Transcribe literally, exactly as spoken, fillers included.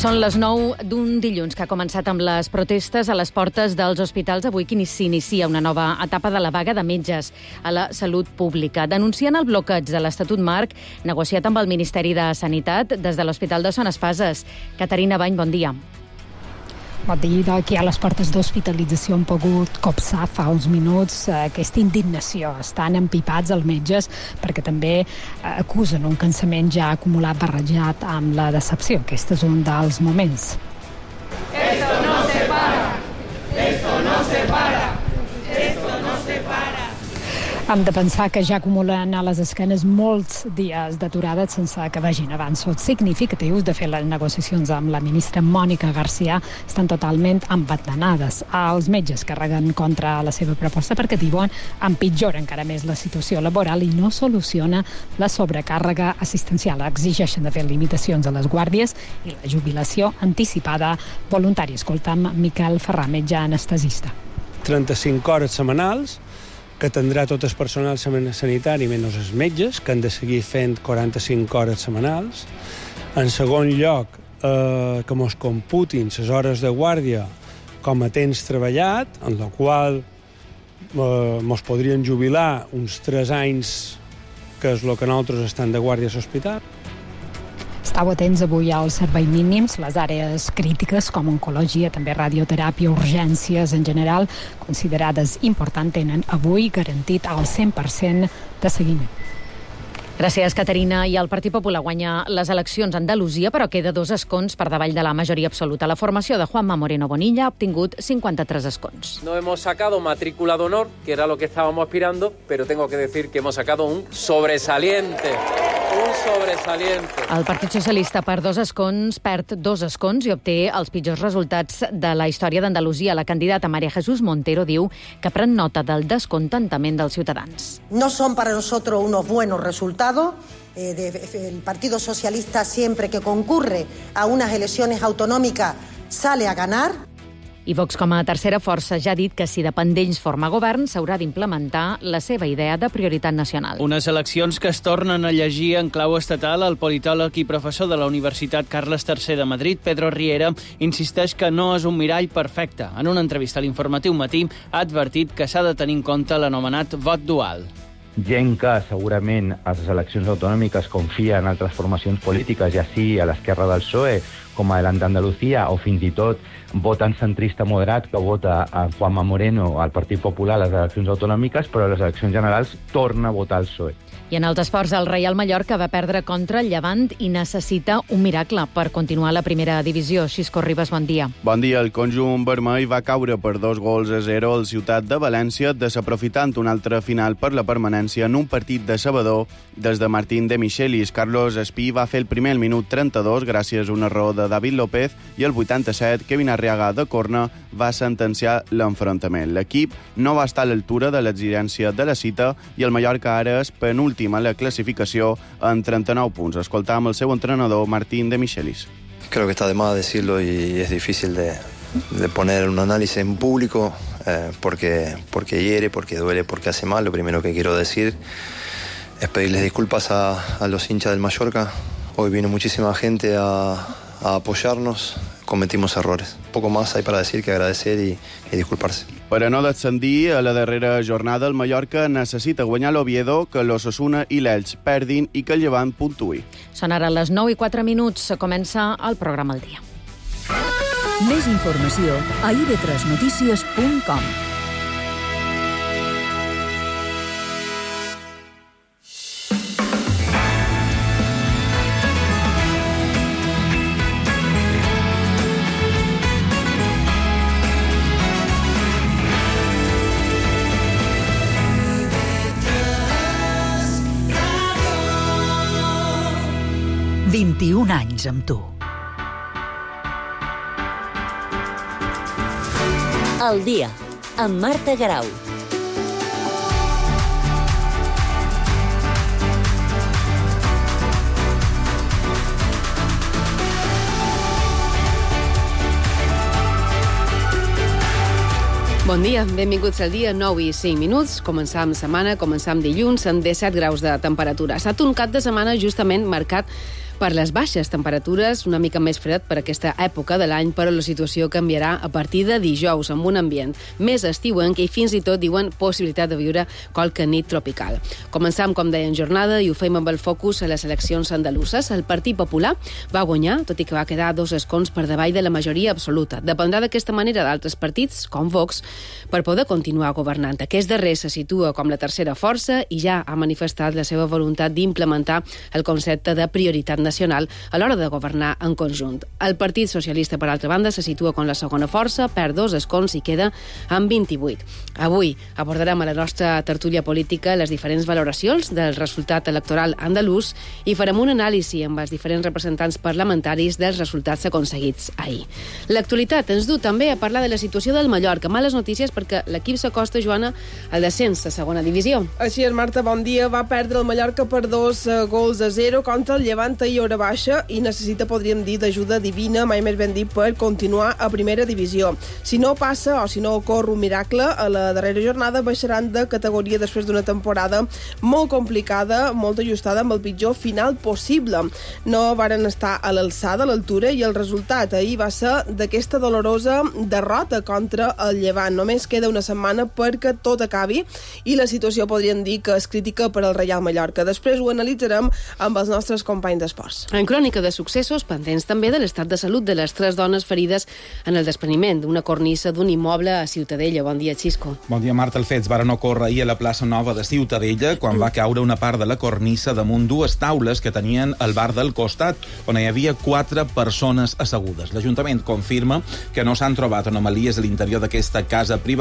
Són les nou d'un dilluns que ha començat amb les protestes a les portes dels hospitals. Avui que s'inicia una nova etapa de la vaga de metges a la salut pública. Denuncien el bloqueig de l'Estatut Marc negociat amb el Ministeri de Sanitat des de l'Hospital de Son Espases. Caterina Bany, bon dia. Bon dia. Aquí a les portes d'hospitalització han pogut copsar fa uns minuts aquesta indignació. Estan empipats els metges perquè també acusen un cansament ja acumulat barrejat amb la decepció. Aquest és un dels moments. Esto no se para, esto no se para, esto no se para. Hem de pensar que ja acumulen a les esquenes molts dies d'aturada sense que vagin avanços significatius. De fet, les negociacions amb la ministra Mònica García estan totalment embatanades. Els metges carreguen contra la seva proposta perquè diuen empitjora encara més la situació laboral i no soluciona la sobrecàrrega assistencial. Exigeixen de fer limitacions a les guàrdies i la jubilació anticipada voluntària. Escoltam Miquel Ferrà, metge anestesista. trenta-cinc hores setmanals que tindrà tot el personal sanitari menys els metges, que han de seguir fent quaranta-cinc hores setmanals. En segon lloc, eh, que mos computin les hores de guàrdia com a temps treballat, en la qual eh, mos podrien jubilar uns tres anys, que és el que nosaltres estem de guàrdia a l'hospital. Estau atents avui als serveis mínims, les àrees crítiques com oncologia, també radioteràpia, urgències en general, considerades importants, tenen avui garantit el cent per cent de seguiment. Gràcies, Caterina. I el Partit Popular guanya les eleccions a Andalusia, però queda dos escons per davall de la majoria absoluta. La formació de Juanma Moreno Bonilla ha obtingut cinquanta-tres escons. No hemos sacado matrícula de honor, que era lo que estábamos aspirando, pero tengo que decir que hemos sacado un sobresaliente. Un sobresaliente. El Partit Socialista per dos escons perd dos escons i obté els pitjors resultats de la història d'Andalusia. La candidata María Jesús Montero diu que pren nota del descontentament dels ciutadans. No son para nosotros unos buenos resultados. Eh, de, el Partido Socialista siempre que concurre a unas elecciones autonómicas sale a ganar. I Vox, com a tercera força, ja ha dit que si depèn d'ells forma govern, s'haurà d'implementar la seva idea de prioritat nacional. Unes eleccions que es tornen a llegir en clau estatal. El politòleg i professor de la Universitat Carles tercer de Madrid, Pedro Riera, insisteix que no és un mirall perfecte. En una entrevista a l'Informatiu Matí ha advertit que s'ha de tenir en compte l'anomenat vot dual. Gent que segurament a les eleccions autonòmiques confia en altres formacions polítiques, ja sigui a l'esquerra del P S O E, com a Adelante Andalucía, o fins i tot votant centrista moderat que vota a Juanma Moreno al Partit Popular a les eleccions autonòmiques, però a les eleccions generals torna a votar el P S O E. I en els esports, el Reial Mallorca va perdre contra el Llevant i necessita un miracle per continuar a la primera divisió. Xisco Ribas, bon dia. Bon dia. El conjunt vermell va caure per dos gols a zero al Ciutat de València, desaprofitant una altra final per la permanència en un partit de sabador des de Martín de Michelis. Carlos Espí va fer el primer al minut trenta-dos gràcies a un error de David López i el vuitanta-set Kevin Arriaga de corna va sentenciar l'enfrontament. L'equip no va estar a l'altura de l'exigència de la cita i el Mallorca ara és penúltim a la clasificació en trenta-nou punts. Escoltam el seu entrenador, Martín de Michelis. Creo que está de más decirlo y es difícil de, de poner un análisis en público eh, porque, porque hiere, porque duele, porque hace mal. Lo primero que quiero decir es pedirles disculpas a, a los hinchas del Mallorca. Hoy vino muchísima gente a, a apoyarnos. Cometimos errores. Poco más hay para decir que agradecer y, y disculparse. Per a no descendir, a la darrera jornada el Mallorca necessita guanyar l'Oviedo, que l'Osasuna i l'Elx perdin i que el Llevant puntuï. Són ara les nou i quatre minuts. Comença el programa al dia. Més informació a i ve tres notícies punt com. vint-i-un anys amb tu. El dia, amb Marta Garau. Bon dia, benvinguts al dia, nou i cinc minuts. Començam setmana, començam dilluns, amb disset graus de temperatura. Ha estat un cap de setmana justament marcat per les baixes temperatures, una mica més fred per aquesta època de l'any, però la situació canviarà a partir de dijous, amb un ambient més estiuenc i fins i tot diuen possibilitat de viure qualque nit tropical. Començam, com deien, jornada i ho fem amb el focus a les eleccions andaluses. El Partit Popular va guanyar, tot i que va quedar dos escons per davall de la majoria absoluta. Dependrà d'aquesta manera d'altres partits, com Vox, per poder continuar governant. Aquest darrer se situa com la tercera força i ja ha manifestat la seva voluntat d'implementar el concepte de prioritat nacional a l'hora de governar en conjunt. El Partit Socialista, per altra banda, se situa com la segona força, perd dos escons i queda amb vint-i-vuit. Avui abordarem a la nostra tertúlia política les diferents valoracions del resultat electoral andalús i farem un anàlisi amb els diferents representants parlamentaris dels resultats aconseguits ahir. L'actualitat ens du també a parlar de la situació del Mallorca. Males notícies perquè l'equip s'acosta, Joana, al descens a segona divisió. Així és, Marta, bon dia. Va perdre el Mallorca per dos uh, gols a zero contra el Llevant i hora baixa i necessita, podríem dir, d'ajuda divina, mai més ben dit, per continuar a primera divisió. Si no passa o si no ocorre un miracle, a la darrera jornada baixaran de categoria després d'una temporada molt complicada, molt ajustada amb el pitjor final possible. No varen estar a l'alçada, a l'altura, i el resultat ahir va ser d'aquesta dolorosa derrota contra el Llevant. Només queda una setmana perquè tot acabi i la situació podríem dir que és crítica per al Reial Mallorca. Després ho analitzarem amb els nostres companys d'esports. En crònica de successos, pendents també de l'estat de salut de les tres dones ferides en el despreniment d'una cornissa d'un immoble a Ciutadella. Bon dia, Xisco. Bon dia, Marta. Els fets varen ocórrer ahir a la plaça Nova de Ciutadella, quan va caure una part de la cornissa damunt dues taules que tenien al bar del costat, on hi havia quatre persones assegudes. L'Ajuntament confirma que no s'han trobat anomalies a l'interior d'aquesta casa privada